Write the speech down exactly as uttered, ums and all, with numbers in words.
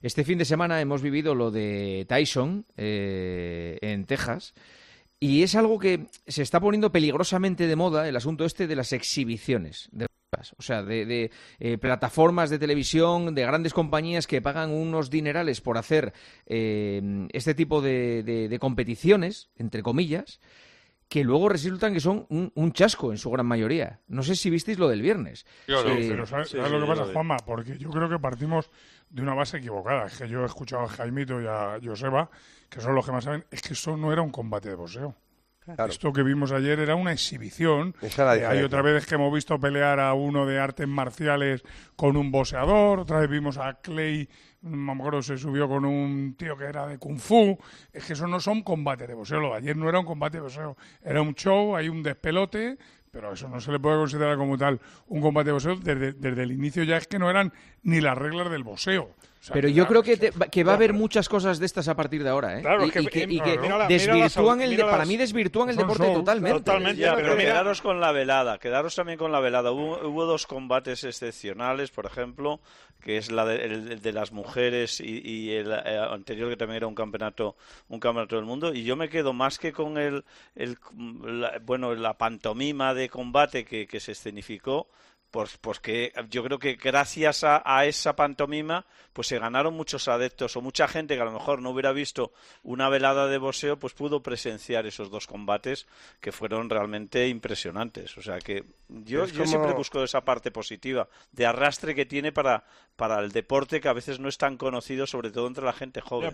Este fin de semana hemos vivido lo de Tyson eh, en Texas y es algo que se está poniendo peligrosamente de moda, el asunto este de las exhibiciones. De O sea, de, de eh, plataformas de televisión, de grandes compañías que pagan unos dinerales por hacer eh, este tipo de, de, de competiciones, entre comillas, que luego resultan que son un, un chasco en su gran mayoría. No sé si visteis lo del viernes. Yo no, Sí, Eh, pero ¿sabes, sí, sabes sí, lo que yo pasa, lo vi. Juanma? Porque yo creo que partimos de una base equivocada. Es que yo he escuchado a Jaimito y a Joseba, que son los que más saben, es que eso no era un combate de boxeo. Claro. Esto que vimos ayer era una exhibición. Esa es la Eh, hay diferencia. otra vez que hemos visto pelear a uno de artes marciales con un boxeador, otra vez vimos a Clay, no me acuerdo, se subió con un tío que era de Kung Fu. Es que eso no son combates de boxeo. Lo de ayer no era un combate de boxeo, era un show, hay un despelote, pero eso no se le puede considerar como tal un combate de boxeo. Desde, desde el inicio ya es que no eran ni las reglas del boxeo. O sea, Pero que yo ya- creo que, te- que va a haber Claro. muchas cosas de estas a partir de ahora, ¿eh? Claro, y, es que- y que, y mira que la- mira la- desvirtúan mira el de- las- para mí desvirtúan el son deporte shows, totalmente. Totalmente, Ya, pero pero mira- quedaros con la velada, quedaros también con la velada. Hubo, hubo dos combates excepcionales, por ejemplo, que es la de, el, el de las mujeres y, y el eh, anterior, que también era un campeonato un campeonato del mundo. Y yo me quedo más que con el, el la, bueno la pantomima de combate que, que se escenificó. Pues, pues que yo creo que gracias a, a esa pantomima pues se ganaron muchos adeptos o mucha gente que a lo mejor no hubiera visto una velada de boxeo, pues pudo presenciar esos dos combates que fueron realmente impresionantes. O sea que yo, Es yo como- siempre busco esa parte positiva de arrastre que tiene para, para el deporte, que a veces no es tan conocido, sobre todo entre la gente joven.